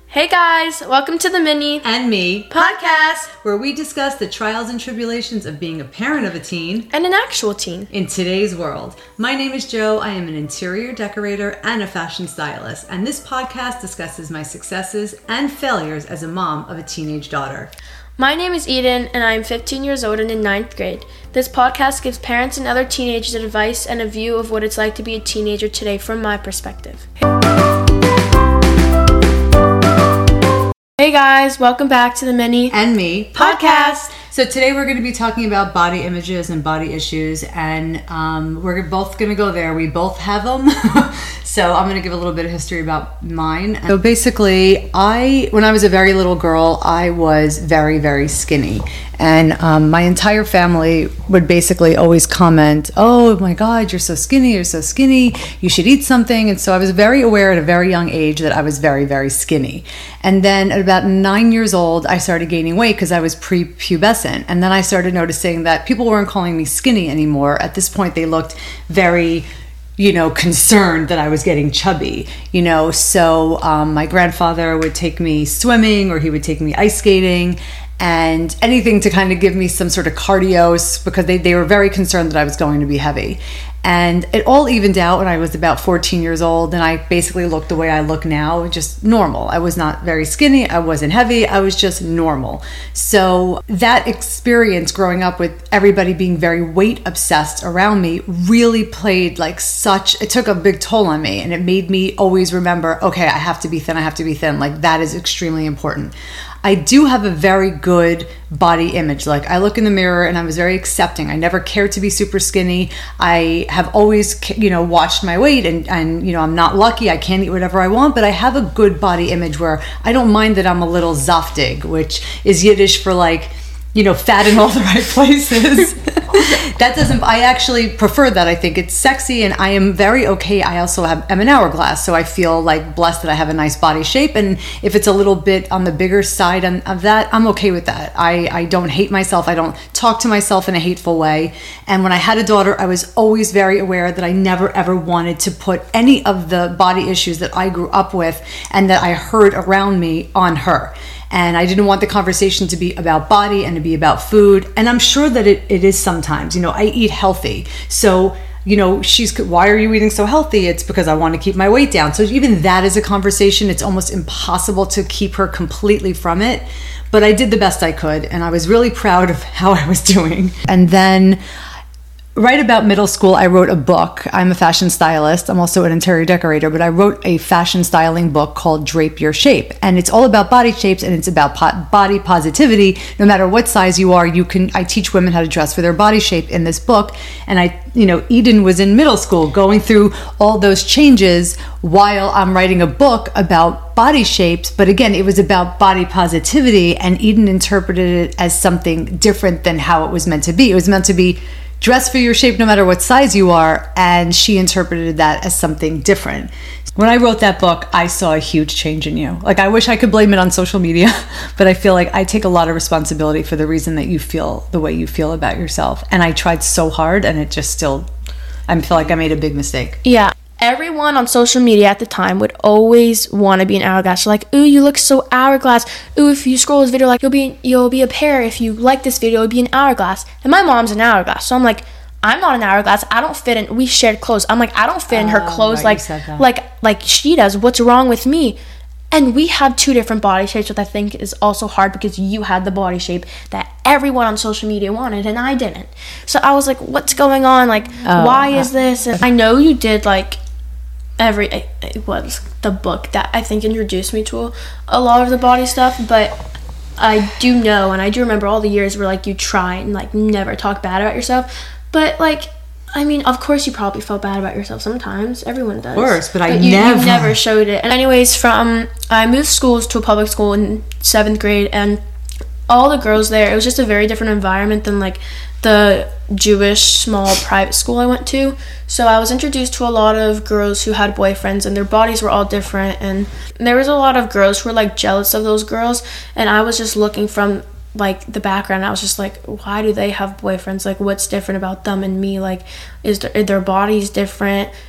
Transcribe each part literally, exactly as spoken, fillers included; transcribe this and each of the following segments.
Hey guys, welcome to the Mini and Me podcast, where we discuss the trials and tribulations of being a parent of a teen and an actual teen in today's world. My name is Joe. I am an interior decorator and a fashion stylist, and this podcast discusses my successes and failures as a mom of a teenage daughter. My name is Eden, and I am fifteen years old and in ninth grade. This podcast gives parents and other teenagers advice and a view of what it's like to be a teenager today from my perspective. Hey guys, welcome back to the Mini and Me podcast. So today we're going to be talking about body images and body issues, and um, we're both going to go there. We both have them. So I'm going to give a little bit of history about mine. So basically, I, when I was a very little girl, I was very, very skinny. And um, my entire family would basically always comment, oh my God, you're so skinny, you're so skinny, you should eat something. And so I was very aware at a very young age that I was very, very skinny. And then at about nine years old, I started gaining weight because I was prepubescent. And then I started noticing that people weren't calling me skinny anymore. At this point, they looked very, you know, concerned that I was getting chubby, you know. So um, my grandfather would take me swimming, or he would take me ice skating, and anything to kind of give me some sort of cardio, because they, they were very concerned that I was going to be heavy. And it all evened out when I was about fourteen years old, and I basically looked the way I look now, just normal. I was not very skinny, I wasn't heavy, I was just normal. So that experience growing up with everybody being very weight obsessed around me really played like such, it took a big toll on me, and it made me always remember, okay, I have to be thin, I have to be thin. Like, that is extremely important. I do have a very good body image. Like, I look in the mirror and I was very accepting. I never cared to be super skinny. I have always, you know, watched my weight, and, and, you know, I'm not lucky. I can't eat whatever I want, but I have a good body image where I don't mind that I'm a little zaftig, which is Yiddish for like, you know, fat in all the right places. That doesn't, I actually prefer that. I think it's sexy, and I am very okay. I also have, am an hourglass, so I feel like blessed that I have a nice body shape. And if it's a little bit on the bigger side of that, I'm okay with that. I, I don't hate myself. I don't talk to myself in a hateful way. And when I had a daughter, I was always very aware that I never ever wanted to put any of the body issues that I grew up with and that I heard around me on her. And I didn't want the conversation to be about body and to be about food. And I'm sure that it, it is sometimes. You know, I eat healthy. So, you know, she's, why are you eating so healthy? It's because I want to keep my weight down. So even that is a conversation. It's almost impossible to keep her completely from it. But I did the best I could, and I was really proud of how I was doing. And then right about middle school, I wrote a book. I'm a fashion stylist. I'm also an interior decorator, but I wrote a fashion styling book called Drape Your Shape. And it's all about body shapes, and it's about po- body positivity. No matter what size you are, you can, I teach women how to dress for their body shape in this book. And I, you know, Eden was in middle school going through all those changes while I'm writing a book about body shapes. But again, it was about body positivity, and Eden interpreted it as something different than how it was meant to be. It was meant to be dress for your shape no matter what size you are, and she interpreted that as something different. When I wrote that book, I saw a huge change in you. Like, I wish I could blame it on social media, but I feel like I take a lot of responsibility for the reason that you feel the way you feel about yourself. And I tried so hard, and it just still, I feel like I made a big mistake. Yeah. Everyone on social media at the time would always want to be an hourglass. They're like, ooh, you look so hourglass. Ooh, if you scroll this video, like, you'll be you'll be a pear. If you like this video, it'll be an hourglass. And my mom's an hourglass, so I'm like, I'm not an hourglass. I don't fit in. We shared clothes. I'm like, I don't fit in her clothes, right, like like like she does. What's wrong with me? And we have two different body shapes, which I think is also hard because you had the body shape that everyone on social media wanted, and I didn't. So I was like, what's going on? Like, oh, why uh, is this? And I know you did like every it was the book that I think introduced me to a, a lot of the body stuff, but I do know, and I do remember all the years where like you try and like never talk bad about yourself, but like, I mean, of course you probably felt bad about yourself sometimes. Everyone does. Of course, but, but I you, never you never showed it. And anyways, from I moved schools to a public school in seventh grade, and all the girls there, it was just a very different environment than like the Jewish small private school I went to. So I was introduced to a lot of girls who had boyfriends, and their bodies were all different, and there was a lot of girls who were like jealous of those girls, and I was just looking from like the background. I was just like, why do they have boyfriends? Like, what's different about them and me? Like, is their, are their bodies different?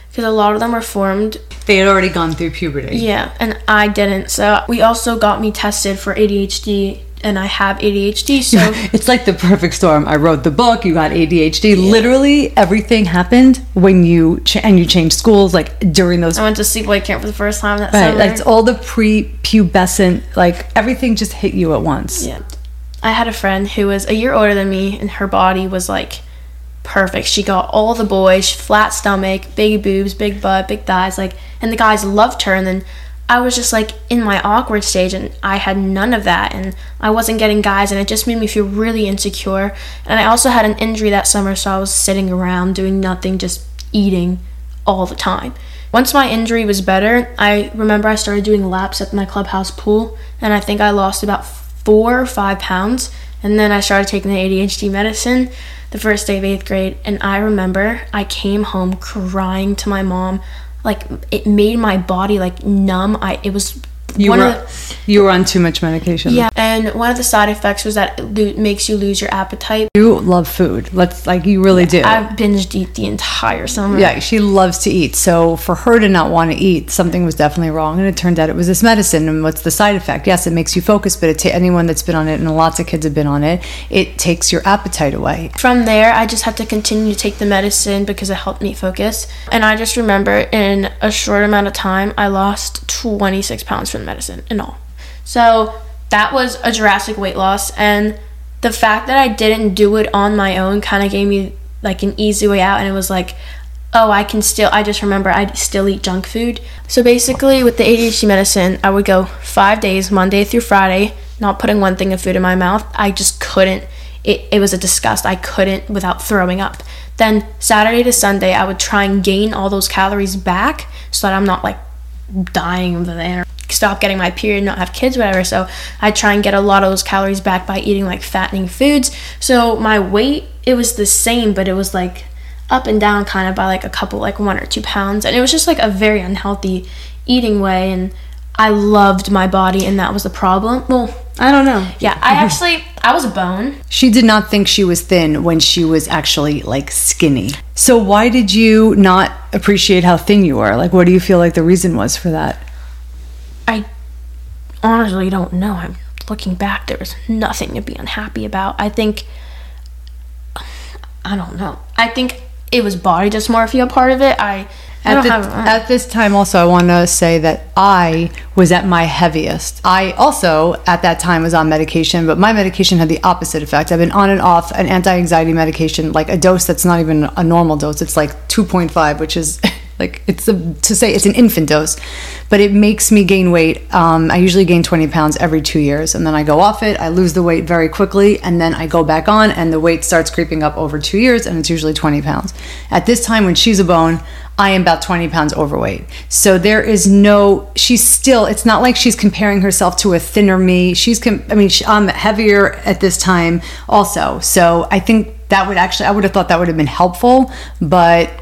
because a lot of them were formed. They had already gone through puberty. Yeah, and I didn't. So we also got me tested for A D H D, and I have A D H D, so... It's like the perfect storm. I wrote the book, you got A D H D. Yeah. Literally everything happened when you... Ch- and you changed schools, like, during those... I went to sleepaway camp for the first time that right, summer. Like, it's all the pre-pubescent, like, everything just hit you at once. Yeah. I had a friend who was a year older than me, and her body was, like, perfect. She got all the boys, flat stomach, big boobs, big butt, big thighs, like... And the guys loved her, and then... I was just like in my awkward stage, and I had none of that, and I wasn't getting guys, and it just made me feel really insecure. And I also had an injury that summer, so I was sitting around doing nothing, just eating all the time. Once my injury was better, I remember I started doing laps at my clubhouse pool, and I think I lost about four or five pounds. And then I started taking the A D H D medicine the first day of eighth grade, and I remember I came home crying to my mom. Like, it made my body, like, numb. I It was you one were, of the... You were on too much medication. Yeah, and one of the side effects was that it lo- makes you lose your appetite. You love food. Let's, like, you really do. I binged eat the entire summer. Yeah, she loves to eat. So for her to not want to eat, something was definitely wrong. And it turned out it was this medicine. And what's the side effect? Yes, it makes you focus, but it ta- anyone that's been on it, and lots of kids have been on it, it takes your appetite away. From there, I just had to continue to take the medicine because it helped me focus. And I just remember in a short amount of time, I lost twenty-six pounds from the medicine in all. So that was a drastic weight loss, and the fact that I didn't do it on my own kind of gave me like an easy way out. And it was like, oh, I can still, I just remember I still eat junk food. So basically with the A D H D medicine, I would go five days, Monday through Friday, not putting one thing of food in my mouth. I just couldn't. It, it was a disgust. I couldn't without throwing up. Then Saturday to Sunday, I would try and gain all those calories back so that I'm not like dying of the air, stop getting my period, not have kids, whatever. So I try and get a lot of those calories back by eating like fattening foods. So my weight, it was the same, but it was like up and down kind of by like a couple, like one or two pounds. And it was just like a very unhealthy eating way. And I loved my body, and that was the problem. Well, I don't know. Yeah, I actually, I was a bone. She did not think she was thin when she was actually like skinny. So why did you not appreciate how thin you were? Like, what do you feel like the reason was for that? I honestly don't know. I'm looking back, there was nothing to be unhappy about. I think, I don't know. I think it was body dysmorphia part of it. I I At, don't the, have, uh, at this time also, I want to say that I was at my heaviest. I also, at that time, was on medication, but my medication had the opposite effect. I've been on and off an anti-anxiety medication, like a dose that's not even a normal dose. It's like two point five, which is like, it's a, to say it's an infant dose, but it makes me gain weight. Um, I usually gain twenty pounds every two years, and then I go off it, I lose the weight very quickly, and then I go back on, and the weight starts creeping up over two years, and it's usually twenty pounds. At this time, when she's a bone, I am about twenty pounds overweight. So there is no, she's still, it's not like she's comparing herself to a thinner me. She's, com- I mean, she, I'm heavier at this time also. So I think that would actually, I would have thought that would have been helpful, but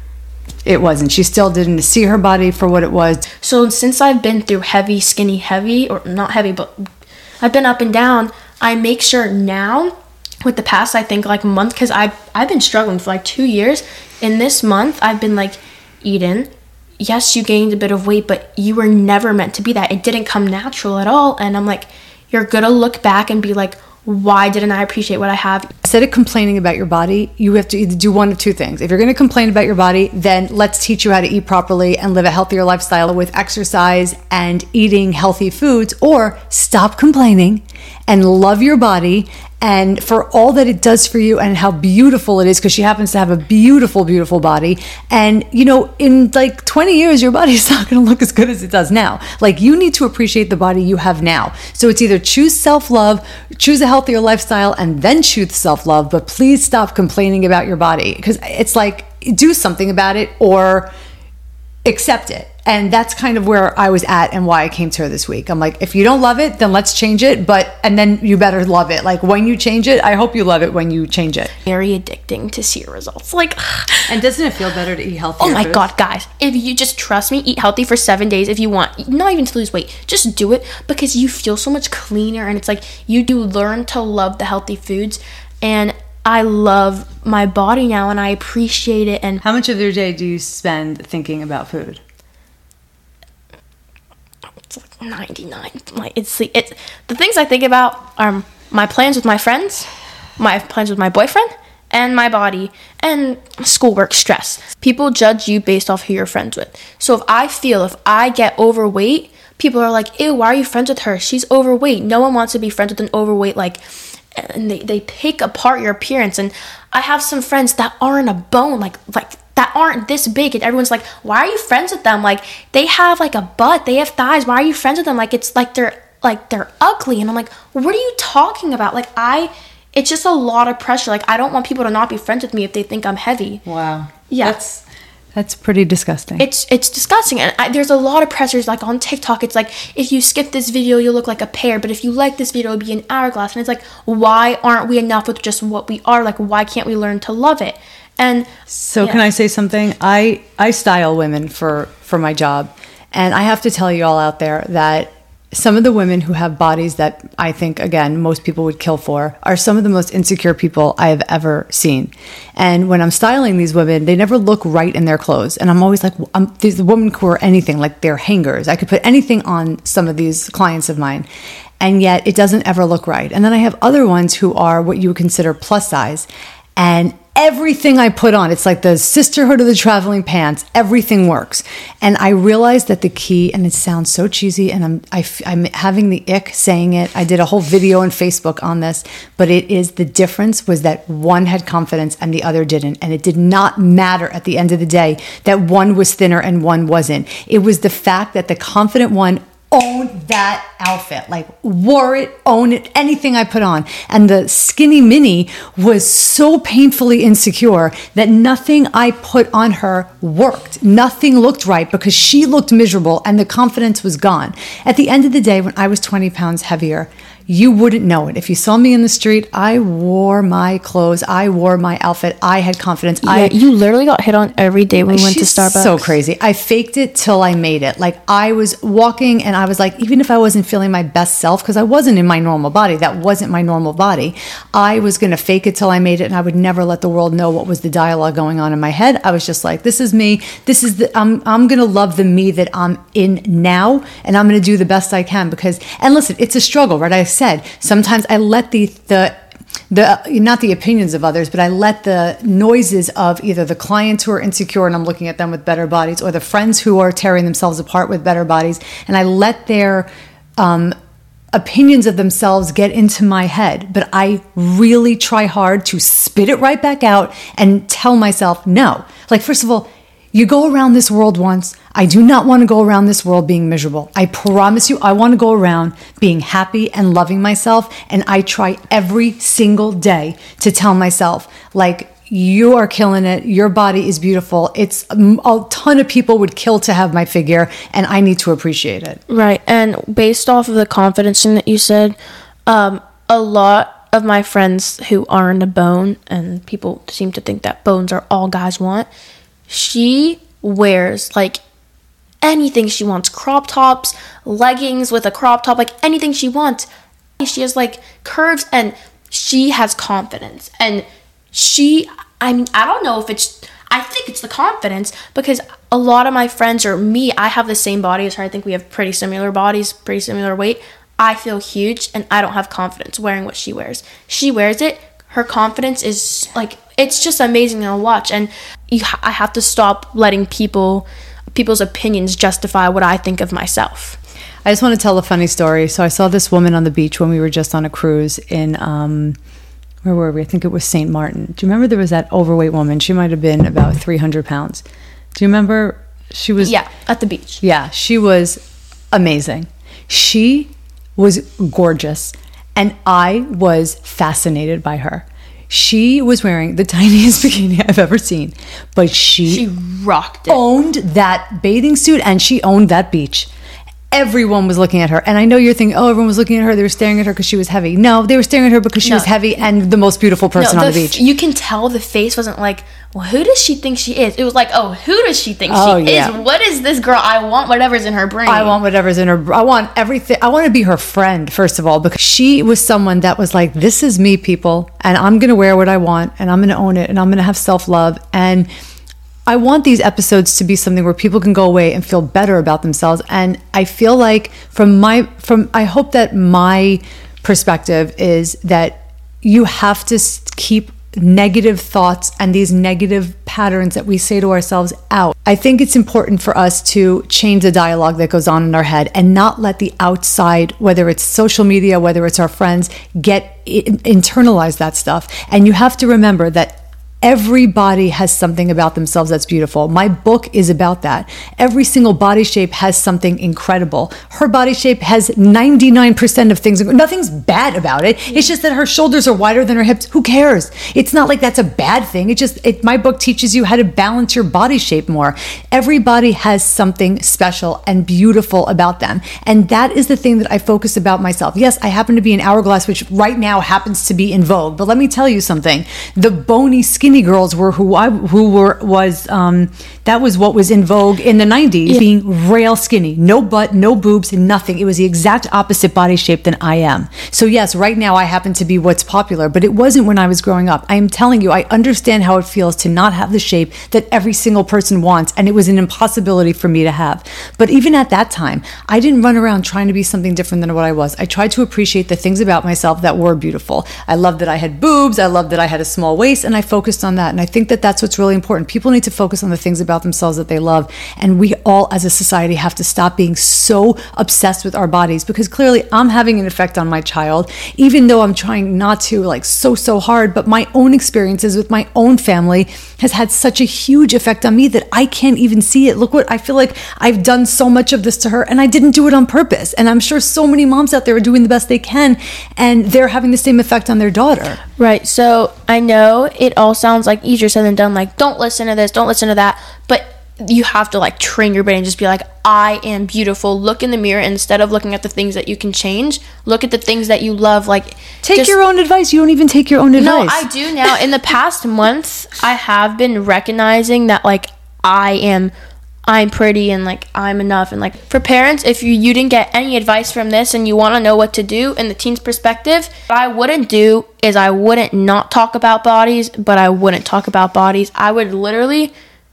it wasn't. She still didn't see her body for what it was. So since I've been through heavy, skinny, heavy, or not heavy, but I've been up and down, I make sure now, with the past, I think like month, because I've, I've been struggling for like two years. In this month, I've been like, Eden, yes, you gained a bit of weight, but you were never meant to be that. It didn't come natural at all. And I'm like, you're gonna look back and be like, why didn't I appreciate what I have? Instead of complaining about your body, you have to either do one of two things. If you're going to complain about your body, then let's teach you how to eat properly and live a healthier lifestyle with exercise and eating healthy foods, or stop complaining and love your body and for all that it does for you and how beautiful it is, because she happens to have a beautiful, beautiful body. And, you know, in like twenty years, your body's not going to look as good as it does now. Like, you need to appreciate the body you have now. So it's either choose self-love, choose a healthier lifestyle, and then choose self-love. But please stop complaining about your body, because it's like, do something about it or accept it. And that's kind of where I was at and why I came to her this week. I'm like, if you don't love it, then let's change it. But, and then you better love it. Like, when you change it, I hope you love it when you change it. Very addicting to see your results. Like, and doesn't it feel better to eat healthy? Oh my foods? God, guys, if you just trust me, eat healthy for seven days if you want, not even to lose weight, just do it, because you feel so much cleaner. And it's like, you do learn to love the healthy foods. And I love my body now and I appreciate it. And how much of your day do you spend thinking about food? It's like ninety-nine. Like it's it's the things I think about are my plans with my friends, my plans with my boyfriend, and my body, and schoolwork stress. People judge you based off who you're friends with. So if I feel if I get overweight, people are like, ew, why are you friends with her? She's overweight. No one wants to be friends with an overweight, like, and they, they pick apart your appearance. And I have some friends that aren't a bone, like, like that aren't this big. And everyone's like, why are you friends with them? Like, they have like a butt, they have thighs. Why are you friends with them? Like, it's like they're, like they're ugly. And I'm like, what are you talking about? Like, I, it's just a lot of pressure. Like, I don't want people to not be friends with me if they think I'm heavy. Wow. Yeah. That's that's pretty disgusting. It's it's disgusting. And I, there's a lot of pressures. Like, on TikTok, it's like, if you skip this video, you'll look like a pear. But if you like this video, it'll be an hourglass. And it's like, why aren't we enough with just what we are? Like, why can't we learn to love it? And so yeah. Can I say something? I, I style women for, for my job. And I have to tell you all out there that some of the women who have bodies that I think, again, most people would kill for are some of the most insecure people I have ever seen. And when I'm styling these women, they never look right in their clothes. And I'm always like, I'm, these women who are anything, like they're hangers. I could put anything on some of these clients of mine, and yet it doesn't ever look right. And then I have other ones who are what you would consider plus size, and everything I put on, it's like the sisterhood of the traveling pants, everything works. And I realized that the key, and it sounds so cheesy, and I'm, I, I'm having the ick saying it. I did a whole video on Facebook on this, but it is, the difference was that one had confidence and the other didn't. And it did not matter at the end of the day that one was thinner and one wasn't. It was the fact that the confident one owned that outfit, like wore it, owned it, anything I put on. And the skinny mini was so painfully insecure that nothing I put on her worked. Nothing looked right because she looked miserable and the confidence was gone. At the end of the day, when I was twenty pounds heavier, you wouldn't know it. If you saw me in the street, I wore my clothes. I wore my outfit. I had confidence. Yeah, I, you literally got hit on every day when we went to Starbucks. So crazy. I faked it till I made it. Like, I was walking and I was like, even if I wasn't feeling my best self, because I wasn't in my normal body, that wasn't my normal body, I was going to fake it till I made it, and I would never let the world know what was the dialogue going on in my head. I was just like, this is me. This is the, I'm, I'm going to love the me that I'm in now, and I'm going to do the best I can because, and listen, it's a struggle, right? I said sometimes I let the the the not the opinions of others, but I let the noises of either the clients who are insecure and I'm looking at them with better bodies, or the friends who are tearing themselves apart with better bodies, and I let their um opinions of themselves get into my head. But I really try hard to spit it right back out and tell myself no. Like, first of all, you go around this world once. I do not want to go around this world being miserable. I promise you, I want to go around being happy and loving myself. And I try every single day to tell myself, like, you are killing it. Your body is beautiful. It's a ton of people would kill to have my figure, and I need to appreciate it. Right. And based off of the confidence thing that you said, um, a lot of my friends who aren't a bone, and people seem to think that bones are all guys want, she wears like anything she wants, crop tops, leggings with a crop top, like anything she wants. She has like curves and she has confidence. And she, I mean, I don't know if it's, I think it's the confidence, because a lot of my friends, or me, I have the same body as her. I think we have pretty similar bodies, pretty similar weight. I feel huge and I don't have confidence wearing what she wears. She wears it. Her confidence is like, it's just amazing to watch. And you, I have to stop letting people, people's opinions justify what I think of myself. I just want to tell a funny story. So I saw this woman on the beach when we were just on a cruise in, um, where were we? I think it was Saint Martin. Do you remember there was that overweight woman? She might have been about three hundred pounds. Do you remember? She was... Yeah, at the beach. Yeah, she was amazing. She was gorgeous. And I was fascinated by her. She was wearing the tiniest bikini I've ever seen, but she, she rocked it. Owned that bathing suit, and she owned that beach. everyone was looking at her. And I know you're thinking, oh, everyone was looking at her. They were staring at her because she was heavy. No, they were staring at her because she No. was heavy and the most beautiful person No, on the f- beach. You can tell the face wasn't like, well, who does she think she is? It was like, oh, who does she think Oh, she yeah. is? What is this girl? I want whatever's in her brain. I want whatever's in her. I want everything. I want to be her friend, first of all, because she was someone that was like, this is me, people, and I'm going to wear what I want, and I'm going to own it, and I'm going to have self-love. And I want these episodes to be something where people can go away and feel better about themselves. And I feel like from my, from, I hope that my perspective is that you have to s- keep negative thoughts and these negative patterns that we say to ourselves out. I think it's important for us to change the dialogue that goes on in our head and not let the outside, whether it's social media, whether it's our friends, get in, internalize that stuff. And you have to remember that everybody has something about themselves that's beautiful. My book is about that. Every single body shape has something incredible. Her body shape has ninety-nine percent of things. Nothing's bad about it. It's just that her shoulders are wider than her hips. Who cares? It's not like that's a bad thing. It just, it, my book teaches you how to balance your body shape more. Everybody has something special and beautiful about them. And that is the thing that I focus about myself. Yes, I happen to be an hourglass, which right now happens to be in vogue. But let me tell you something. The bony, skinny girls were who I who were was um that was what was in vogue in the nineties, Yeah. being rail skinny, no butt, no boobs, nothing. It was the exact opposite body shape than I am. So yes, right now I happen to be what's popular, but it wasn't when I was growing up. I am telling you, I understand how it feels to not have the shape that every single person wants, and it was an impossibility for me to have. But even at that time, I didn't run around trying to be something different than what I was. I tried to appreciate the things about myself that were beautiful. I loved that I had boobs, I loved that I had a small waist, and I focused on that. And I think that that's what's really important. People need to focus on the things about themselves that they love. And we all as a society have to stop being so obsessed with our bodies, because clearly I'm having an effect on my child, even though I'm trying not to, like so, so hard. But my own experiences with my own family has had such a huge effect on me that I can't even see it. Look what I feel like I've done so much of this to her, and I didn't do it on purpose. And I'm sure so many moms out there are doing the best they can, and they're having the same effect on their daughter. Right. So I know it all sounds like easier said than done. Like, don't listen to this, don't listen to that. But you have to like train your brain and just be like, I am beautiful. Look in the mirror, instead of looking at the things that you can change. Look at the things that you love. Like, Take just- your own advice. You don't even take your own advice. No, I do now. In the past month, I have been recognizing that like I am I'm pretty and like I'm enough. And like for parents, if you, you didn't get any advice from this and you want to know what to do in the teen's perspective, what I wouldn't do is I wouldn't not talk about bodies, but I wouldn't talk about bodies. I would literally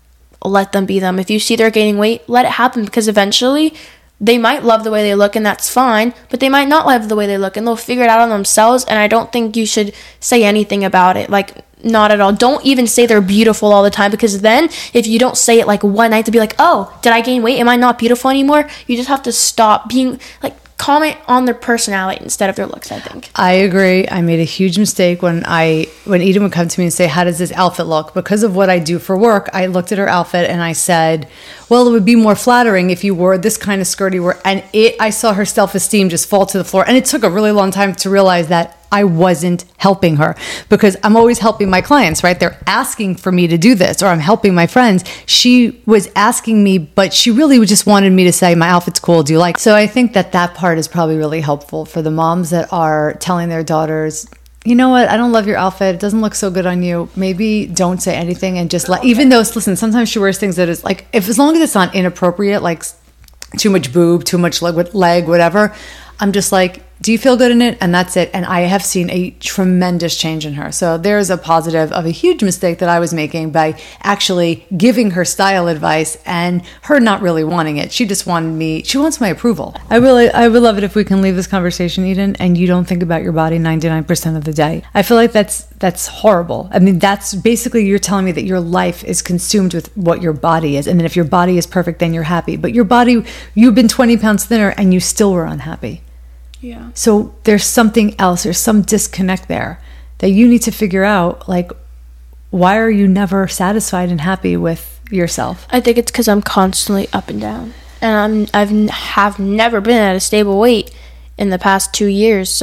let them be them. If you see they're gaining weight, let it happen, because eventually they might love the way they look and that's fine, but they might not love the way they look and they'll figure it out on themselves. And I don't think you should say anything about it. Like, not at all. Don't even say they're beautiful all the time, because then if you don't say it like one night to be like, oh, did I gain weight? Am I not beautiful anymore? You just have to stop being like, comment on their personality instead of their looks, I think. I agree. I made a huge mistake when I when Eden would come to me and say, how does this outfit look? Because of what I do for work, I looked at her outfit and I said, well, it would be more flattering if you wore this kind of skirt. You wore, and it, I saw her self-esteem just fall to the floor. And it took a really long time to realize that I wasn't helping her, because I'm always helping my clients, right? They're asking for me to do this, or I'm helping my friends. She was asking me, but she really just wanted me to say, my outfit's cool. Do you like? So I think that that part is probably really helpful for the moms that are telling their daughters, you know what? I don't love your outfit. It doesn't look so good on you. Maybe don't say anything and just let, even though, listen, sometimes she wears things that is like, if as long as it's not inappropriate, like too much boob, too much leg, leg, whatever, I'm just like, do you feel good in it? And that's it. And I have seen a tremendous change in her. So there's a positive of a huge mistake that I was making by actually giving her style advice and her not really wanting it. She just wanted me, she wants my approval. I really, I would love it if we can leave this conversation, Eden, and you don't think about your body ninety-nine percent of the day. I feel like that's, that's horrible. I mean, that's basically, you're telling me that your life is consumed with what your body is. And then if your body is perfect, then you're happy. But your body, you've been twenty pounds thinner and you still were unhappy. Yeah. So there's something else, there's some disconnect there that you need to figure out. Like, why are you never satisfied and happy with yourself? I think it's because I'm constantly up and down, and I'm I've n- have never been at a stable weight in the past two years. So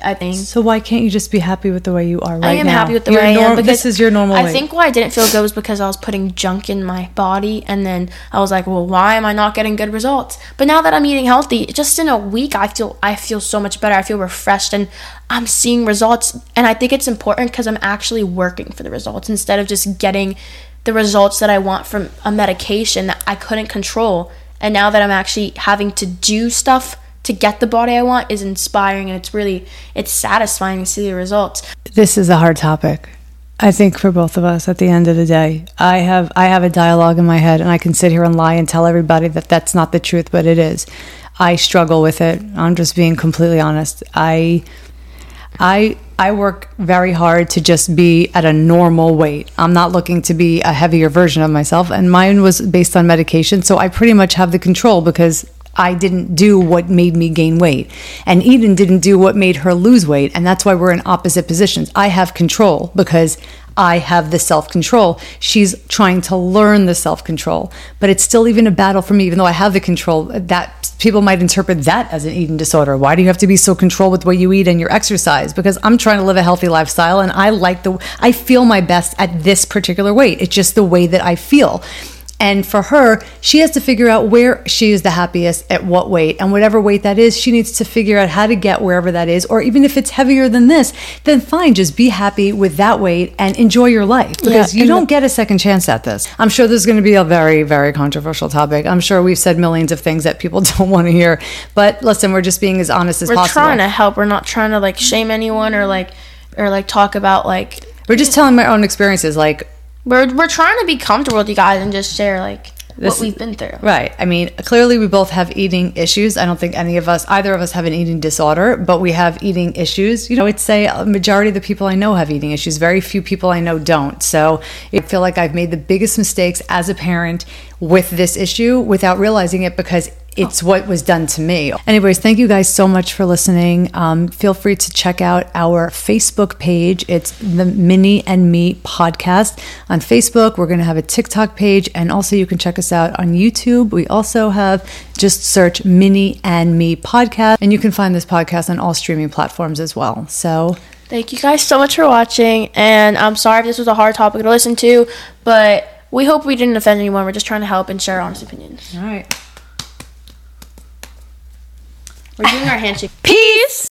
I think. So why can't you just be happy with the way you are right now? I am now? happy with the You're way I norm- am. Because this is your normal I weight. think why I didn't feel good was because I was putting junk in my body, and then I was like, well, why am I not getting good results? But now that I'm eating healthy, just in a week, I feel I feel so much better. I feel refreshed, and I'm seeing results. And I think it's important because I'm actually working for the results instead of just getting the results that I want from a medication that I couldn't control. And now that I'm actually having to do stuff to get the body I want is inspiring, and it's really, it's satisfying to see the results. This is a hard topic, I think, for both of us. At the end of the day, I have I have a dialogue in my head, and I can sit here and lie and tell everybody that that's not the truth, but it is. I struggle with it. I'm just being completely honest. I I I work very hard to just be at a normal weight. I'm not looking to be a heavier version of myself, and mine was based on medication, so I pretty much have the control because I didn't do what made me gain weight, and Eden didn't do what made her lose weight, and that's why we're in opposite positions. I have control because I have the self-control. She's trying to learn the self-control, but it's still even a battle for me, even though I have the control. That people might interpret that as an eating disorder. Why do you have to be so controlled with what you eat and your exercise? Because I'm trying to live a healthy lifestyle, and I like the, I feel my best at this particular weight. It's just the way that I feel. And for her, she has to figure out where she is the happiest at what weight, and whatever weight that is, she needs to figure out how to get wherever that is. Or even if it's heavier than this, then fine, just be happy with that weight and enjoy your life, because yeah, you don't the- get a second chance at this. I'm sure there's going to be a very, very controversial topic. I'm sure we've said millions of things that people don't want to hear. But listen, we're just being as honest as we're possible. We're trying to help. We're not trying to like shame anyone or like or like talk about like. We're just telling my own experiences, like. We're we're trying to be comfortable with you guys and just share like this, what we've been through. Right. I mean, clearly we both have eating issues. I don't think any of us, either of us, have an eating disorder, but we have eating issues. You know, I would say a majority of the people I know have eating issues. Very few people I know don't. So I feel like I've made the biggest mistakes as a parent with this issue without realizing it, because it's what was done to me. Anyways, thank you guys so much for listening. Um, feel free to check out our Facebook page. It's the Minnie and Me podcast on Facebook. We're going to have a TikTok page, and also you can check us out on YouTube. We also have, just search Minnie and Me podcast, and you can find this podcast on all streaming platforms as well. So thank you guys so much for watching, and I'm sorry if this was a hard topic to listen to, but we hope we didn't offend anyone. We're just trying to help and share honest opinions. All right. We're doing our handshake. Peace!